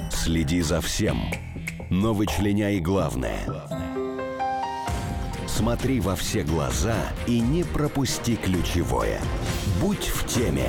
Следи за всем, но вычленяй главное. Смотри во все глаза и не пропусти ключевое. Будь в теме.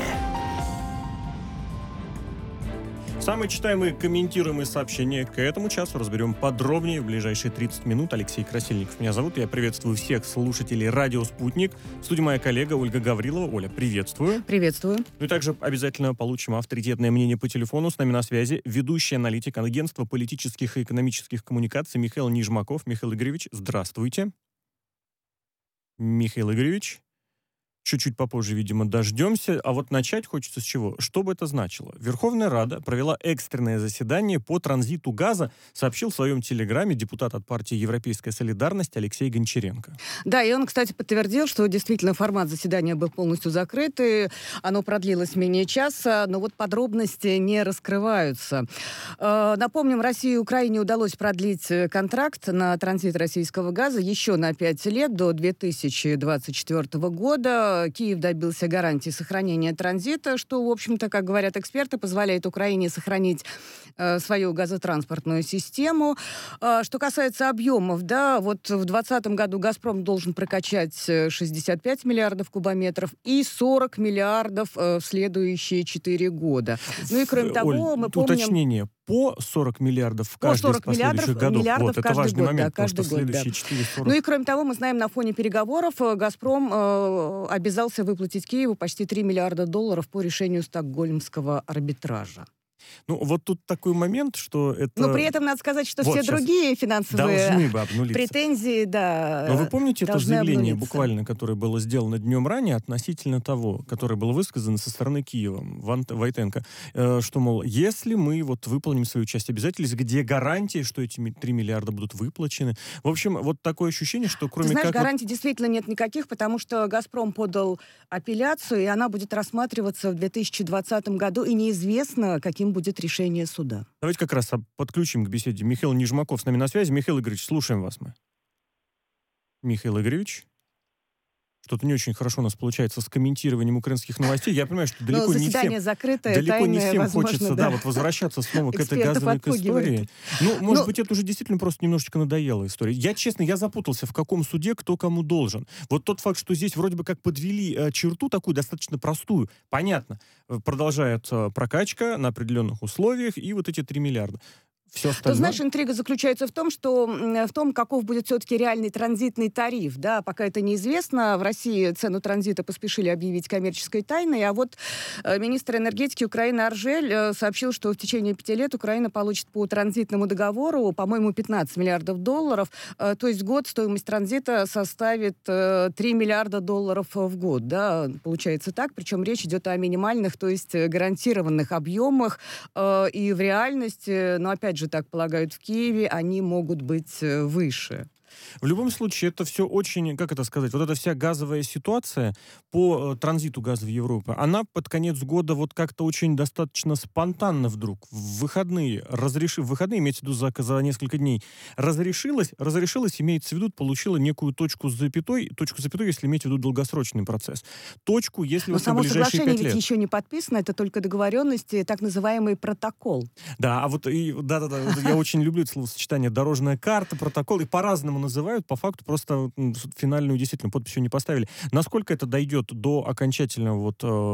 Самые читаемые, комментируемые сообщения к этому часу разберем подробнее в ближайшие 30 минут. Алексей Красильников меня зовут. Я приветствую всех слушателей «Радио Спутник». В студии моя коллега Ольга Гаврилова. Оля, приветствую. Приветствую. Ну и также обязательно получим авторитетное мнение по телефону. С нами на связи ведущий аналитик агентства политических и экономических коммуникаций Михаил Нижмаков. Михаил Игоревич, здравствуйте. Михаил Игоревич. Чуть-чуть попозже, видимо, дождемся. А вот начать хочется с чего? Что бы это значило? Верховная Рада провела экстренное заседание по транзиту газа, сообщил в своем телеграме депутат от партии «Европейская солидарность» Алексей Гончаренко. Да, и он, кстати, подтвердил, что действительно формат заседания был полностью закрыт, и оно продлилось менее часа, но вот подробности не раскрываются. Напомним, России и Украине удалось продлить контракт на транзит российского газа еще на 5 лет, до 2024 года. Киев добился гарантии сохранения транзита, что, в общем-то, как говорят эксперты, позволяет Украине сохранить свою газотранспортную систему. Что касается объемов, да, вот в 2020 году «Газпром» должен прокачать 65 миллиардов кубометров и 40 миллиардов в следующие 4 года. Ну и кроме того, Оль, мы помним... уточнение. По 40 миллиардов в каждый из последующих годов. Вот, это важный момент, потому что следующие 4-40... Ну и кроме того, мы знаем, на фоне переговоров «Газпром» обязался выплатить Киеву почти $3 миллиарда по решению Стокгольмского арбитража. Ну, вот тут такой момент, что это... Но при этом надо сказать, что вот все другие финансовые претензии, да. Но вы помните это заявление, буквально, которое было сделано днем ранее относительно того, которое было высказано со стороны Киева, Войтенко, что, мол, если мы вот выполним свою часть обязательств, где гарантии, что эти 3 миллиарда будут выплачены? В общем, вот такое ощущение, что кроме... Ты знаешь, гарантий действительно нет никаких, потому что «Газпром» подал апелляцию, и она будет рассматриваться в 2020 году, и неизвестно, каким будет решение суда. Давайте как раз подключим к беседе. Михаил Нижмаков с нами на связи. Михаил Игоревич, слушаем вас мы. Михаил Игоревич? Что-то не очень хорошо у нас получается с комментированием украинских новостей. Я понимаю, что далеко не всем, закрытое, далеко не всем возможно, хочется да, вот возвращаться снова к этой газовой истории. Ну, может быть, это уже действительно просто немножечко надоела история. Я, честно, я запутался, в каком суде кто кому должен. Вот тот факт, что здесь вроде бы как подвели черту такую достаточно простую, понятно, продолжается прокачка на определенных условиях и вот эти 3 миллиарда. Все остальное... Ты знаешь, интрига заключается в том, каков будет все-таки реальный транзитный тариф. Да, пока это неизвестно. В России цену транзита поспешили объявить коммерческой тайной. А вот министр энергетики Украины Аржель сообщил, что в течение 5 лет Украина получит по транзитному договору, по-моему, $15 миллиардов. То есть в год стоимость транзита составит $3 миллиарда в год. Да, получается так. Причем речь идет о минимальных, то есть гарантированных объемах. И в реальности, но опять же, так полагают в Киеве, они могут быть выше. В любом случае, это все очень, как это сказать, вот эта вся газовая ситуация по транзиту газа в Европу, она под конец года вот как-то очень достаточно спонтанно вдруг, в выходные, имеется в виду за несколько дней, разрешилась, имеется в виду, получила некую точку с запятой, если иметь в виду долгосрочный процесс. Точку, если вот на ближайшие 5 лет. Но само соглашение ведь еще не подписано, это только договоренности, так называемый протокол. Да, а вот, я очень люблю это словосочетание «дорожная карта», «протокол», и по-разному называют, по факту просто финальную действительно подпись еще не поставили. Насколько это дойдет до окончательного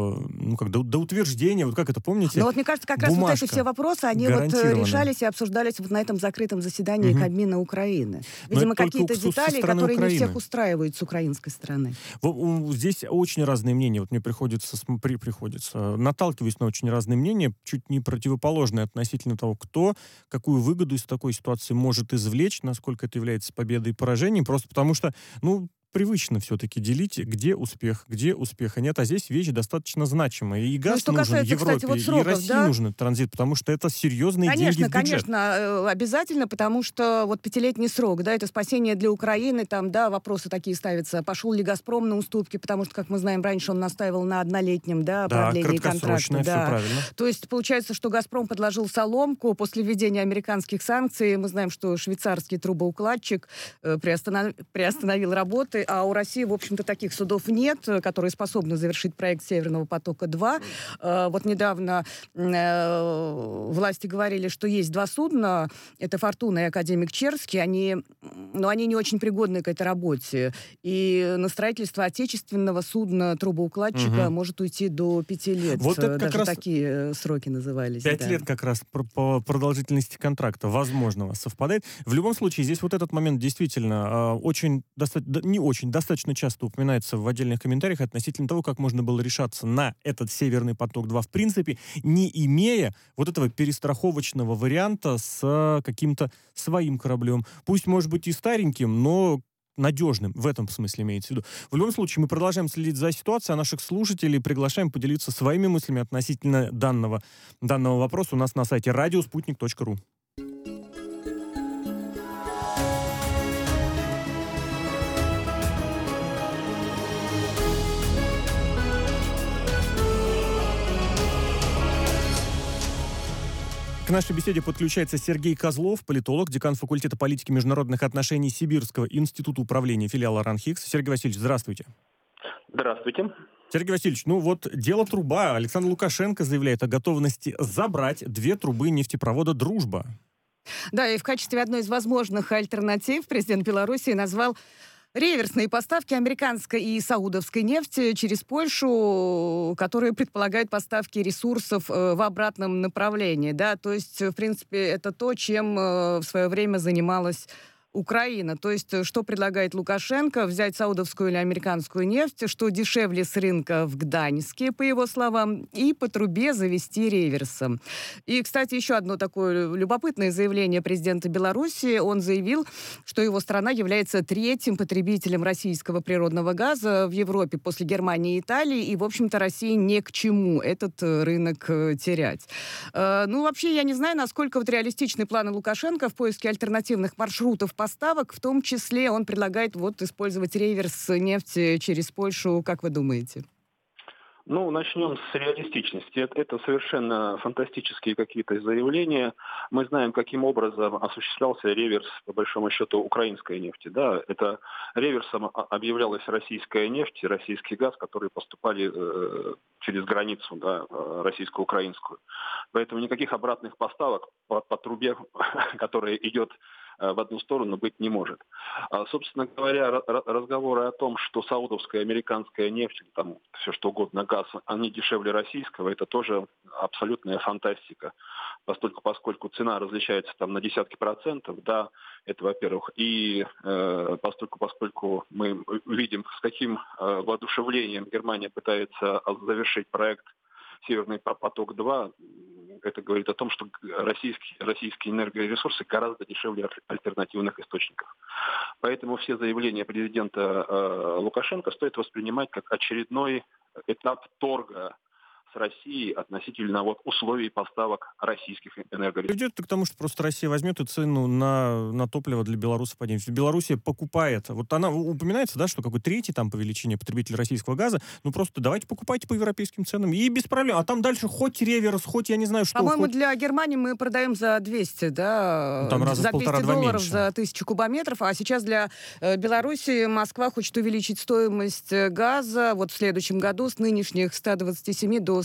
до утверждения, вот как это, помните? Ну вот мне кажется, как раз вот эти все вопросы, они вот решались и обсуждались вот на этом закрытом заседании Кабмина Украины. Видимо, какие-то детали, которые не всех устраивают с украинской стороны. Здесь очень разные мнения. Вот мне приходится наталкиваюсь на очень разные мнения, чуть не противоположные относительно того, кто какую выгоду из такой ситуации может извлечь, насколько это является победой и поражением, просто потому что, привычно все-таки делить, где успех нет, а здесь вещь достаточно значимая. И газ нужен Европе, кстати, вот сроков, и России нужен транзит, потому что это серьезные деньги в бюджет. Конечно, обязательно, потому что вот 5-летний срок, да, это спасение для Украины, там, да, вопросы такие ставятся. Пошел ли «Газпром» на уступки, потому что, как мы знаем, раньше он настаивал на однолетнем, продлении контракта. Все правильно. То есть получается, что «Газпром» подложил соломку после введения американских санкций. Мы знаем, что швейцарский трубоукладчик приостановил работы, газа, а у России, в общем-то, таких судов нет, которые способны завершить проект «Северного потока-2». Вот недавно власти говорили, что есть два судна, это «Фортуна» и «Академик Черский», они не очень пригодны к этой работе. И на строительство отечественного судна-трубоукладчика может уйти до 5 лет. Вот это как Даже раз такие сроки назывались. 5 лет как раз по продолжительности контракта возможного совпадает. В любом случае, здесь вот этот момент действительно достаточно часто упоминается в отдельных комментариях относительно того, как можно было решаться на этот «Северный поток-2» в принципе, не имея вот этого перестраховочного варианта с каким-то своим кораблем. Пусть, может быть, и стареньким, но надежным, в этом смысле имеется в виду. В любом случае, мы продолжаем следить за ситуацией, а наших слушателей приглашаем поделиться своими мыслями относительно данного вопроса у нас на сайте radiosputnik.ru. К нашей беседе подключается Сергей Козлов, политолог, декан факультета политики и международных отношений Сибирского института управления филиала РАНХИКС. Сергей Васильевич, здравствуйте. Здравствуйте. Сергей Васильевич, дело труба. Александр Лукашенко заявляет о готовности забрать 2 трубы нефтепровода «Дружба». Да, и в качестве одной из возможных альтернатив президент Беларуси назвал реверсные поставки американской и саудовской нефти через Польшу, которые предполагают поставки ресурсов в обратном направлении. Да? То есть, в принципе, это то, чем в свое время занималась Украина. То есть, что предлагает Лукашенко? Взять саудовскую или американскую нефть, что дешевле с рынка в Гданьске, по его словам, и по трубе завести реверсом. И, кстати, еще одно такое любопытное заявление президента Беларуси. Он заявил, что его страна является 3-м потребителем российского природного газа в Европе после Германии и Италии, и, в общем-то, России не к чему этот рынок терять. Вообще, я не знаю, насколько реалистичны планы Лукашенко в поиске альтернативных маршрутов поставок, в том числе он предлагает использовать реверс нефти через Польшу. Как вы думаете? Начнем с реалистичности. Это совершенно фантастические какие-то заявления. Мы знаем, каким образом осуществлялся реверс, по большому счету, украинской нефти. Да, это реверсом объявлялась российская нефть, российский газ, которые поступали через границу, да, российско-украинскую. Поэтому никаких обратных поставок по трубе, которая идет в одну сторону, быть не может. Собственно говоря, разговоры о том, что саудовская, американская нефть, там все что угодно, газ, они дешевле российского, это тоже абсолютная фантастика. Поскольку цена различается там на десятки процентов, да, это во-первых. И поскольку мы видим, с каким воодушевлением Германия пытается завершить проект «Северный поток-2», это говорит о том, что российские энергоресурсы гораздо дешевле альтернативных источников. Поэтому все заявления президента Лукашенко стоит воспринимать как очередной этап торга с Россией относительно условий поставок российских энергоресурсов. Идет к тому, что просто Россия возьмет и цену на топливо для белорусов поднимет. Белоруссия покупает. Она упоминается, да, что какой-то 3-й там по величине потребитель российского газа. Просто давайте покупайте по европейским ценам и без проблем. А там дальше хоть реверс, хоть я не знаю что. По-моему, для Германии мы продаем за 200, да? Там раза за в $1,5-2 $200 меньше. за 1000 кубометров. А сейчас для Беларуси Москва хочет увеличить стоимость газа в следующем году с нынешних 127 до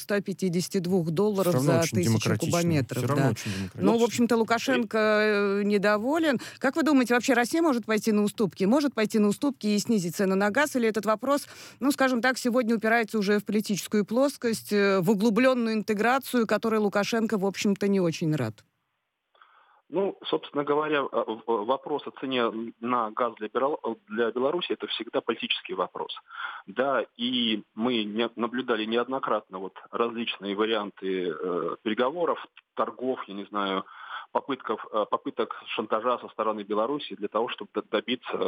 $152 за 1000 кубометров. Все равно очень демократично. В общем-то, Лукашенко недоволен. Как вы думаете, вообще Россия может пойти на уступки? Может пойти на уступки и снизить цену на газ? Или этот вопрос, скажем так, сегодня упирается уже в политическую плоскость, в углубленную интеграцию, которой Лукашенко, в общем-то, не очень рад? Собственно говоря, вопрос о цене на газ для Беларуси – это всегда политический вопрос. Да, и мы наблюдали неоднократно различные варианты переговоров, торгов, я не знаю, попыток шантажа со стороны Беларуси для того, чтобы добиться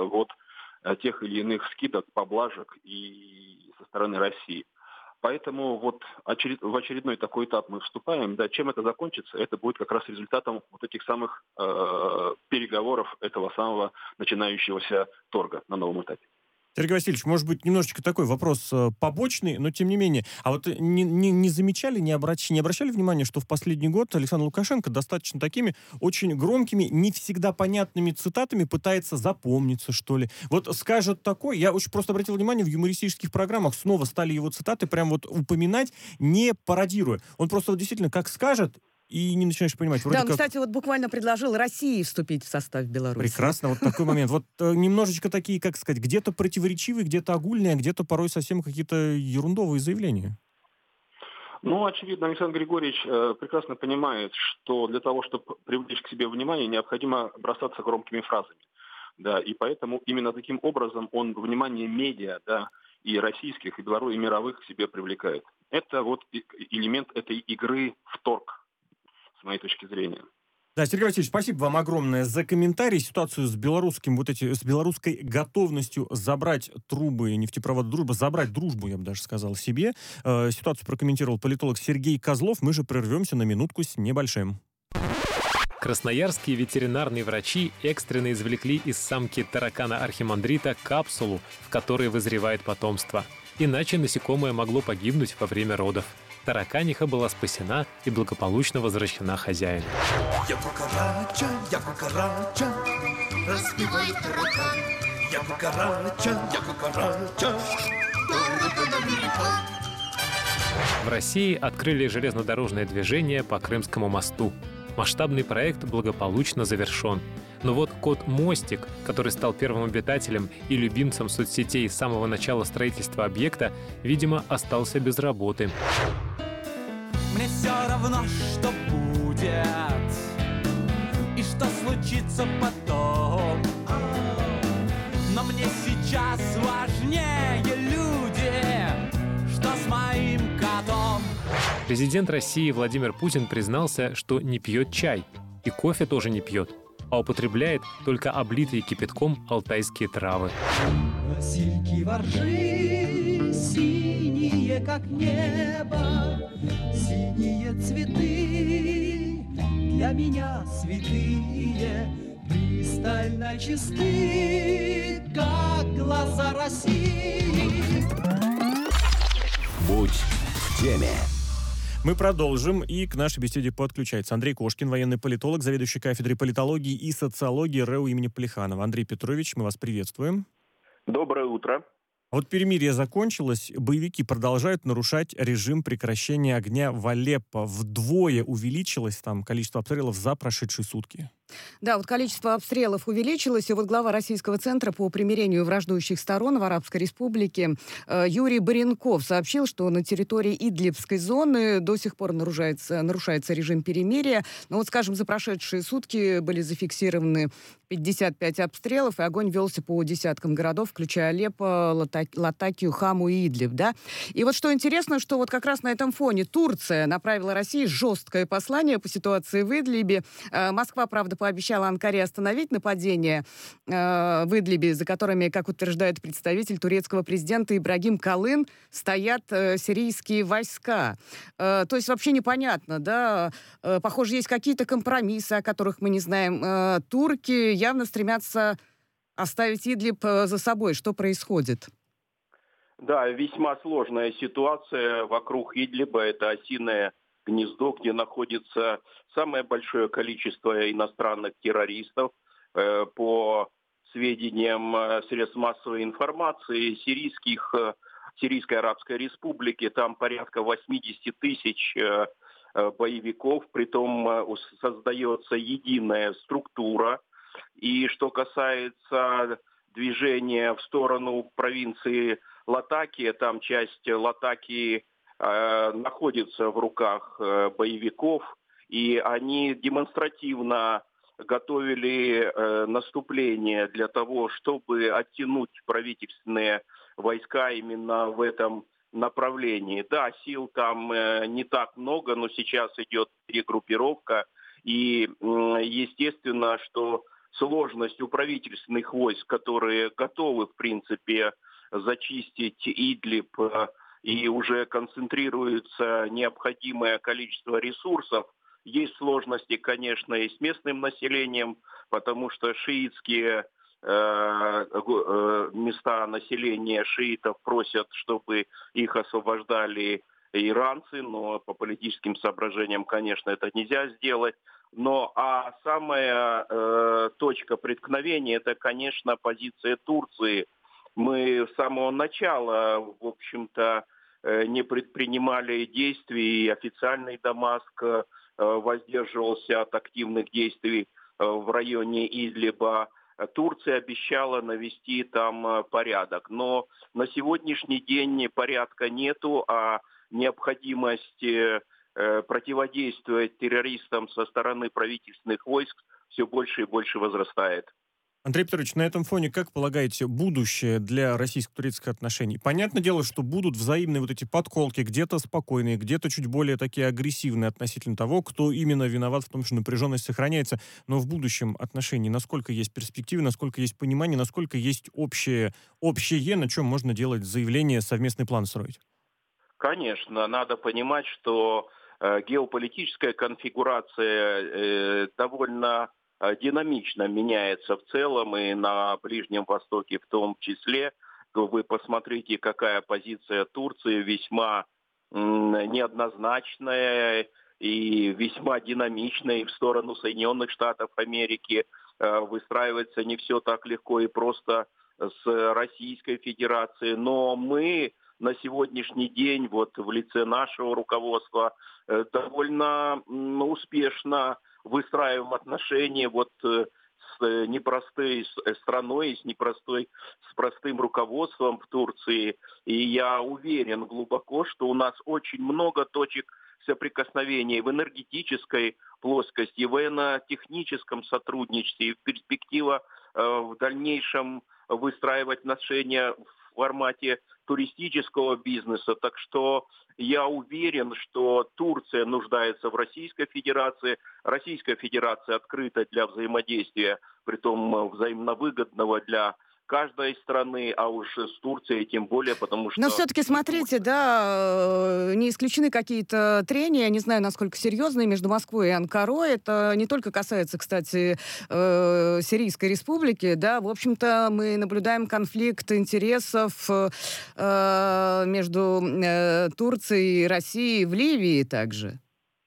тех или иных скидок, поблажек и со стороны России. Поэтому в очередной такой этап мы вступаем. Да, чем это закончится? Это будет как раз результатом этих самых переговоров, этого самого начинающегося торга на новом этапе. Сергей Васильевич, может быть, немножечко такой вопрос побочный, но тем не менее. А вот не замечали, не обращали внимания, что в последний год Александр Лукашенко достаточно такими очень громкими, не всегда понятными цитатами пытается запомниться, что ли? Вот скажет такое, я очень просто обратил внимание, в юмористических программах снова стали его цитаты прям вот упоминать, не пародируя. Он просто вот действительно как скажет, и не начинаешь понимать. Да, он, кстати, вот буквально предложил России вступить в состав Беларуси. Прекрасно, вот такой момент. Вот немножечко такие, как сказать, где-то противоречивые, где-то огульные, а где-то порой совсем какие-то ерундовые заявления. Ну, очевидно, Александр Григорьевич прекрасно понимает, что для того, чтобы привлечь к себе внимание, необходимо бросаться громкими фразами. Да, и поэтому именно таким образом он внимание медиа, да, и российских, и белорусских, и мировых к себе привлекает. Это вот элемент этой игры в торг, с моей точки зрения. Да, Сергей Васильевич, спасибо вам огромное за комментарий. Ситуацию с с белорусской готовностью забрать трубы нефтепровода «Дружба», забрать дружбу, я бы даже сказал, себе. Ситуацию прокомментировал политолог Сергей Козлов. Мы же прервемся на минутку с небольшим. Красноярские ветеринарные врачи экстренно извлекли из самки таракана архимандрита капсулу, в которой вызревает потомство. Иначе насекомое могло погибнуть во время родов. Тараканиха была спасена и благополучно возвращена хозяину. Я кукарача, разбивай таракан. Я кукарача, В России открыли железнодорожное движение по Крымскому мосту. Масштабный проект благополучно завершен. Но вот кот Мостик, который стал первым обитателем и любимцем соцсетей с самого начала строительства объекта, видимо, остался без работы. Мне все равно, что будет и что случится потом. Но мне сейчас важнее люди, что с моим котом. Президент России Владимир Путин признался, что не пьет чай. И кофе тоже не пьет, а употребляет только облитые кипятком алтайские травы. Васильки-воржи, синие, как небо, синие цветы, для меня святые, кристально чисты, как глаза России. Будь в теме. Мы продолжим, и к нашей беседе подключается Андрей Кошкин, военный политолог, заведующий кафедрой политологии и социологии РЭУ имени Плеханова. Андрей Петрович, мы вас приветствуем. Доброе утро. Вот перемирие закончилось, боевики продолжают нарушать режим прекращения огня в Алеппо. Вдвое увеличилось там количество обстрелов за прошедшие сутки. Да, вот количество обстрелов увеличилось, и вот глава Российского центра по примирению враждующих сторон в Арабской Республике Юрий Баренков сообщил, что на территории Идлибской зоны до сих пор нарушается режим перемирия. Но вот, скажем, за прошедшие сутки были зафиксированы 55 обстрелов, и огонь велся по десяткам городов, включая Алеппо, Латакию, Хаму и Идлиб, да. И вот что интересно, что вот как раз на этом фоне Турция направила России жесткое послание по ситуации в Идлибе. Москва, правда, пообещала Анкаре остановить нападения в Идлибе, за которыми, как утверждает представитель турецкого президента Ибрагим Калын, стоят сирийские войска. То есть вообще непонятно, да? Похоже, есть какие-то компромиссы, о которых мы не знаем. Турки явно стремятся оставить Идлиб за собой. Что происходит? Да, весьма сложная ситуация вокруг Идлиба. Это осиное гнездо, где находится самое большое количество иностранных террористов. По сведениям средств массовой информации, Сирийской Арабской Республики, там порядка 80 тысяч боевиков, притом создается единая структура. И что касается движения в сторону провинции Латакия, там часть Латакии находится в руках боевиков, и они демонстративно готовили наступление для того, чтобы оттянуть правительственные войска именно в этом направлении. Да, сил там не так много, но сейчас идет перегруппировка, и естественно, что сложность у правительственных войск, которые готовы, в принципе, зачистить Идлиб, и уже концентрируется необходимое количество ресурсов. Есть сложности, конечно, и с местным населением, потому что шиитские места населения шиитов просят, чтобы их освобождали иранцы, но по политическим соображениям, конечно, это нельзя сделать. А самая точка преткновения, это, конечно, позиция Турции. Мы с самого начала, в общем-то, не предпринимали действий, и официальный Дамаск воздерживался от активных действий в районе Идлиба. Турция обещала навести там порядок. Но на сегодняшний день порядка нету, а необходимость противодействовать террористам со стороны правительственных войск все больше и больше возрастает. Андрей Петрович, на этом фоне, как полагаете, будущее для российско-турецких отношений? Понятное дело, что будут взаимные вот эти подколки, где-то спокойные, где-то чуть более такие агрессивные относительно того, кто именно виноват в том, что напряженность сохраняется. Но в будущем отношении насколько есть перспективы, насколько есть понимание, насколько есть общее, на чем можно делать заявление, совместный план строить? Конечно, надо понимать, что геополитическая конфигурация довольно динамично меняется в целом и на Ближнем Востоке в том числе. Вы посмотрите, какая позиция Турции, весьма неоднозначная и весьма динамичная и в сторону Соединенных Штатов Америки. Выстраивается не все так легко и просто с Российской Федерацией. Но мы на сегодняшний день вот в лице нашего руководства довольно успешно выстраиваем отношения с непростой страной, с простым руководством в Турции. И я уверен глубоко, что у нас очень много точек соприкосновения в энергетической плоскости, в военно-техническом сотрудничестве, и перспектива в дальнейшем выстраивать отношения в формате туристического бизнеса. Так что я уверен, что Турция нуждается в Российской Федерации. Российская Федерация открыта для взаимодействия, притом взаимно выгодного для каждой страны, а уж с Турцией тем более, потому что... Но все-таки, смотрите, да, не исключены какие-то трения, я не знаю, насколько серьезные, между Москвой и Анкарой. Это не только касается, кстати, Сирийской Республики, да, в общем-то, мы наблюдаем конфликт интересов между Турцией и Россией в Ливии также.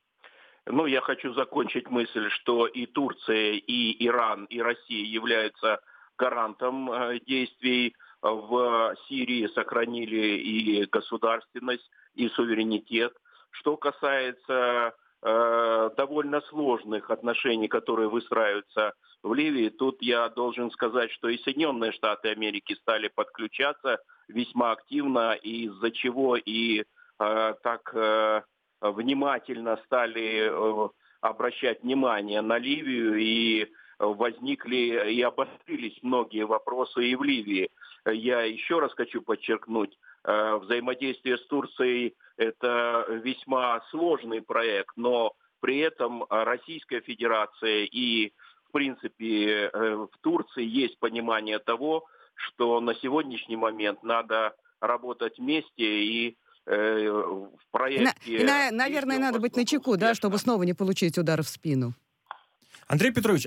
Я хочу закончить мысль, что и Турция, и Иран, и Россия являются гарантом действий в Сирии, сохранили и государственность, и суверенитет. Что касается довольно сложных отношений, которые выстраиваются в Ливии, тут я должен сказать, что и Соединенные Штаты Америки стали подключаться весьма активно, из-за чего и так внимательно стали обращать внимание на Ливию, и возникли и обострились многие вопросы и в Ливии. Я еще раз хочу подчеркнуть, взаимодействие с Турцией – это весьма сложный проект, но при этом Российская Федерация и, в принципе, в Турции есть понимание того, что на сегодняшний момент надо работать вместе и в проекте... Наверное, надо быть начеку, да, чтобы снова не получить удар в спину. Андрей Петрович,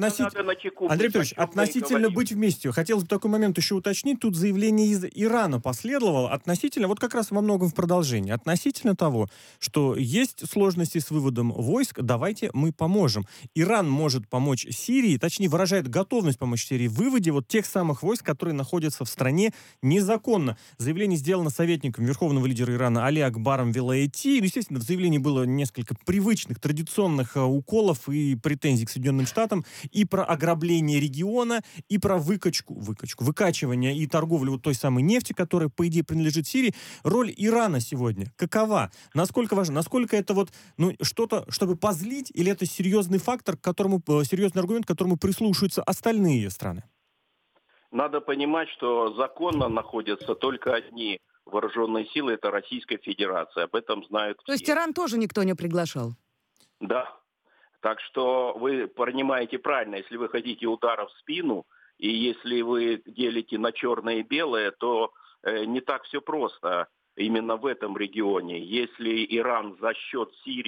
относительно быть вместе, хотелось бы в такой момент еще уточнить, тут заявление из Ирана последовало относительно, вот как раз во многом в продолжении, относительно того, что есть сложности с выводом войск, давайте мы поможем. Иран может помочь Сирии, точнее выражает готовность помочь Сирии в выводе вот тех самых войск, которые находятся в стране незаконно. Заявление сделано советником верховного лидера Ирана Али Акбаром Вилаяти. Естественно, в заявлении было несколько привычных, традиционных уколов и претензий к Соединенным Штатам, и про ограбление региона, и про выкачивание и торговлю вот той самой нефти, которая, по идее, принадлежит Сирии. Роль Ирана сегодня какова? Насколько важно? Насколько это вот, что-то, чтобы позлить, или это серьезный фактор, серьезный аргумент, к которому прислушиваются остальные страны? Надо понимать, что законно находятся только одни вооруженные силы, это Российская Федерация. Об этом знают все. То есть Иран тоже никто не приглашал? Да. Так что вы понимаете правильно, если вы хотите удара в спину, и если вы делите на черное и белое, то не так все просто именно в этом регионе. Если Иран за счет Сирии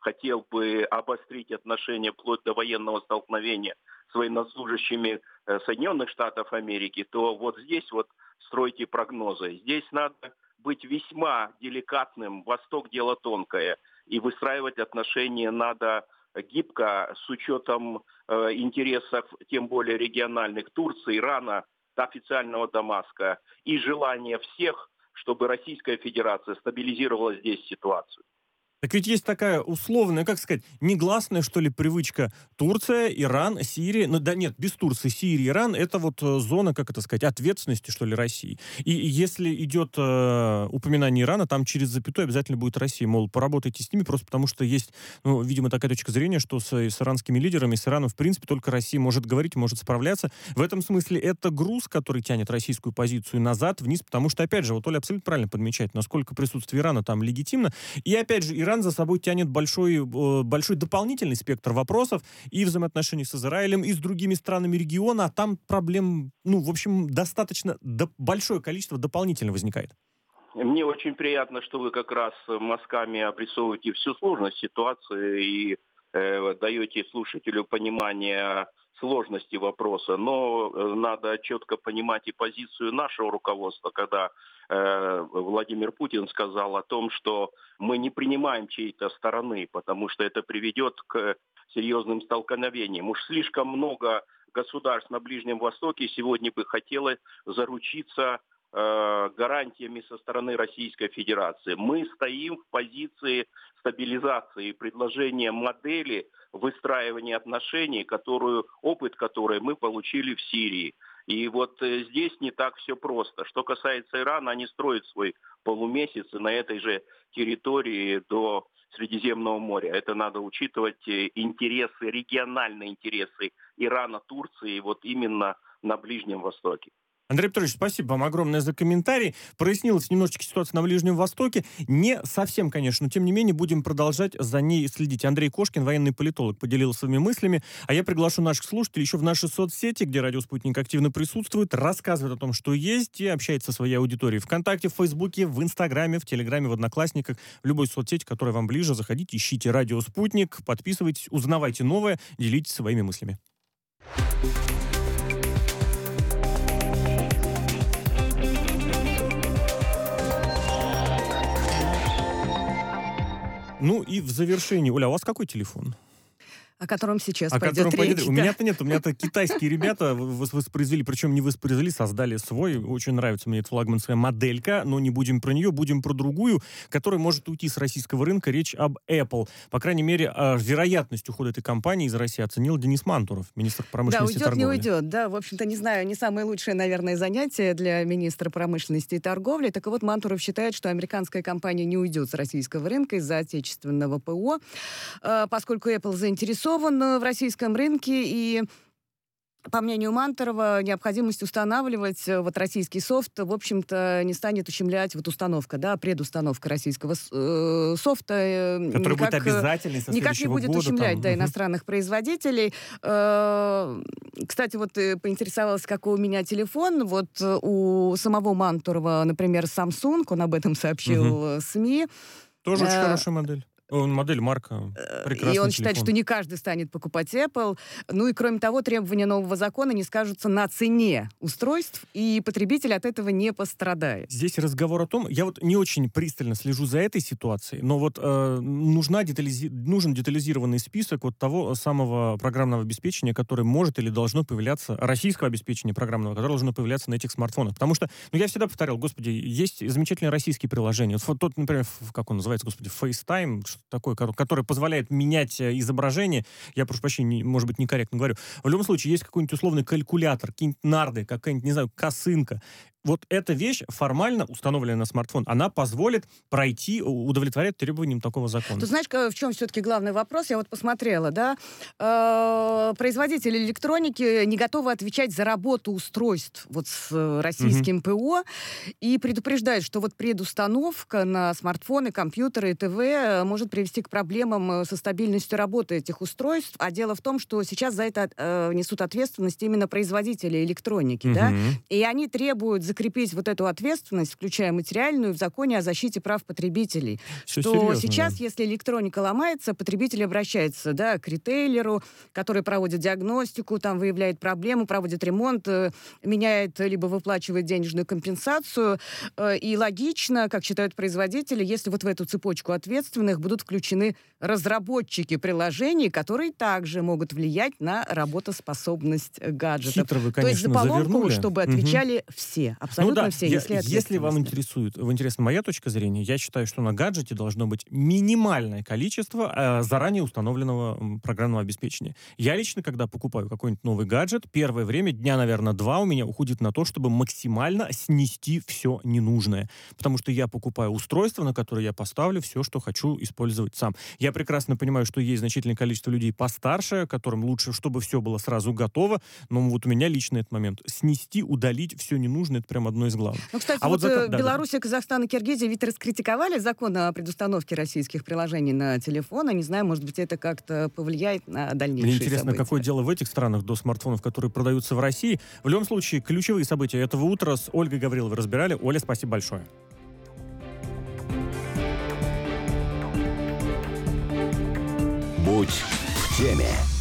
хотел бы обострить отношения вплоть до военного столкновения с военнослужащими Соединенных Штатов Америки, то вот здесь вот стройте прогнозы. Здесь надо быть весьма деликатным, Восток дело тонкое, и выстраивать отношения надо гибко с учетом интересов, тем более региональных, Турции, Ирана, официального Дамаска, и желания всех, чтобы Российская Федерация стабилизировала здесь ситуацию. Так ведь есть такая условная, как сказать, негласная, что ли, привычка. Турция, Иран, Сирия. Ну да нет, без Турции, Сирия, Иран — это вот зона, как это сказать, ответственности, что ли, России. И если идет упоминание Ирана, там через запятую обязательно будет Россия. Мол, поработайте с ними, просто потому что есть, ну, видимо, такая точка зрения, что с иранскими лидерами, с Ираном, в принципе, только Россия может говорить, может справляться. В этом смысле это груз, который тянет российскую позицию назад, вниз, потому что, опять же, вот Оля абсолютно правильно подмечает, насколько присутствие Ирана там легитимно. И, опять же, Иран за собой тянет большой дополнительный спектр вопросов и взаимоотношений с Израилем, и с другими странами региона, а там проблем, ну, в общем, достаточно большое количество дополнительно возникает. Мне очень приятно, что вы как раз мазками обрисовываете всю сложность ситуации и даете слушателю понимание сложности вопроса. Но надо четко понимать и позицию нашего руководства, когда Владимир Путин сказал о том, что мы не принимаем чьей-то стороны, потому что это приведет к серьезным столкновениям. Уж слишком много государств на Ближнем Востоке сегодня бы хотело заручиться гарантиями со стороны Российской Федерации. Мы стоим в позиции стабилизации и предложения модели выстраивания отношений, опыт которой мы получили в Сирии. И вот здесь не так все просто. Что касается Ирана, они строят свой полумесяц на этой же территории до Средиземного моря. Это надо учитывать интересы, региональные интересы Ирана, Турции, вот именно на Ближнем Востоке. Андрей Петрович, спасибо вам огромное за комментарий. Прояснилась немножечко ситуация на Ближнем Востоке. Не совсем, конечно, но тем не менее будем продолжать за ней следить. Андрей Кошкин, военный политолог, поделился своими мыслями. А я приглашу наших слушателей еще в наши соцсети, где «Радио Спутник» активно присутствует, рассказывает о том, что есть, и общается со своей аудиторией. ВКонтакте, в Фейсбуке, в Инстаграме, в Телеграме, в Одноклассниках, в любой соцсети, которая вам ближе. Заходите, ищите «Радио Спутник», подписывайтесь, узнавайте новое, делитесь своими мыслями. Ну и в завершении. Оля, а у вас какой телефон? О котором сейчас о пойдет котором речь. У меня-то нет, у меня-то китайские ребята воспроизвели, причем не воспроизвели, создали свой. Очень нравится мне эта флагманская моделька, но не будем про нее, будем про другую, которая может уйти с российского рынка. Речь об Apple. По крайней мере, вероятность ухода этой компании из России оценил Денис Мантуров, министр промышленности и торговли. Да, уйдет, не уйдет. Да, в общем-то, не знаю, не самое лучшее, наверное, занятие для министра промышленности и торговли. Так вот, Мантуров считает, что американская компания не уйдет с российского рынка из-за отечественного ПО, поскольку Apple заинтересован в российском рынке, и, по мнению Мантурова, необходимость устанавливать вот российский софт, в общем-то, не станет ущемлять вот установка, да, предустановка российского софта. Который будет обязательный со следующего года. Никак не будет ущемлять, да, иностранных производителей. Кстати, вот поинтересовалась, какой у меня телефон. Вот у самого Мантурова, например, Samsung, он об этом сообщил СМИ. Тоже очень хорошая модель. Модель, марка, прекрасный И он телефон. считает, что не каждый станет покупать Apple. Ну и, кроме того, требования нового закона не скажутся на цене устройств, и потребитель от этого не пострадает. Здесь разговор о том, я вот не очень пристально слежу за этой ситуацией, но вот нужен детализированный список вот того самого программного обеспечения, которое может или должно появляться, российского обеспечения программного, которое должно появляться на этих смартфонах. Потому что, ну, я всегда повторял, господи, есть замечательные российские приложения. Вот тот, например, как он называется, господи, FaceTime, такой, который позволяет менять изображение. Я, прошу прощения, может быть, некорректно говорю. В любом случае, есть какой-нибудь условный калькулятор, какие-нибудь нарды, какая-нибудь, не знаю, косынка. Вот эта вещь, формально установленная на смартфон, она позволит пройти, удовлетворять требованиям такого закона. Ты знаешь, в чем все-таки главный вопрос? Я вот посмотрела, да, производители электроники не готовы отвечать за работу устройств вот с российским ПО и предупреждают, что вот предустановка на смартфоны, компьютеры и ТВ может привести к проблемам со стабильностью работы этих устройств. А дело в том, что сейчас за это несут ответственность именно производители электроники, да? И они требуют закрепить вот эту ответственность, включая материальную, в законе о защите прав потребителей. Все что серьезно, сейчас, если электроника ломается, потребитель обращается, да, к ритейлеру, который проводит диагностику, там выявляет проблему, проводит ремонт, меняет либо выплачивает денежную компенсацию. И логично, как считают производители, если вот в эту цепочку ответственных будут включены разработчики приложений, которые также могут влиять на работоспособность гаджетов. Хитро вы, конечно, то есть за поломку, завернули. чтобы отвечали все, абсолютно все, если вам интересна моя точка зрения, я считаю, что на гаджете должно быть минимальное количество заранее установленного программного обеспечения. Я лично, когда покупаю какой-нибудь новый гаджет, первое время, дня, наверное, 2 у меня уходит на то, чтобы максимально снести все ненужное. Потому что я покупаю устройство, на которое я поставлю все, что хочу использовать сам. Я прекрасно понимаю, что есть значительное количество людей постарше, которым лучше, чтобы все было сразу готово. Но вот у меня лично этот момент. Снести, удалить все ненужное, это прям одно из главных. Ну, кстати, Белоруссия, Казахстан и Киргизия ведь раскритиковали закон о предустановке российских приложений на телефон. Не знаю, может быть, это как-то повлияет на дальнейшие Мне интересно, события. какое дело в этих странах до смартфонов, которые продаются в России. В любом случае, ключевые события этого утра с Ольгой Гавриловой разбирали. Оля, спасибо большое. Будь в теме.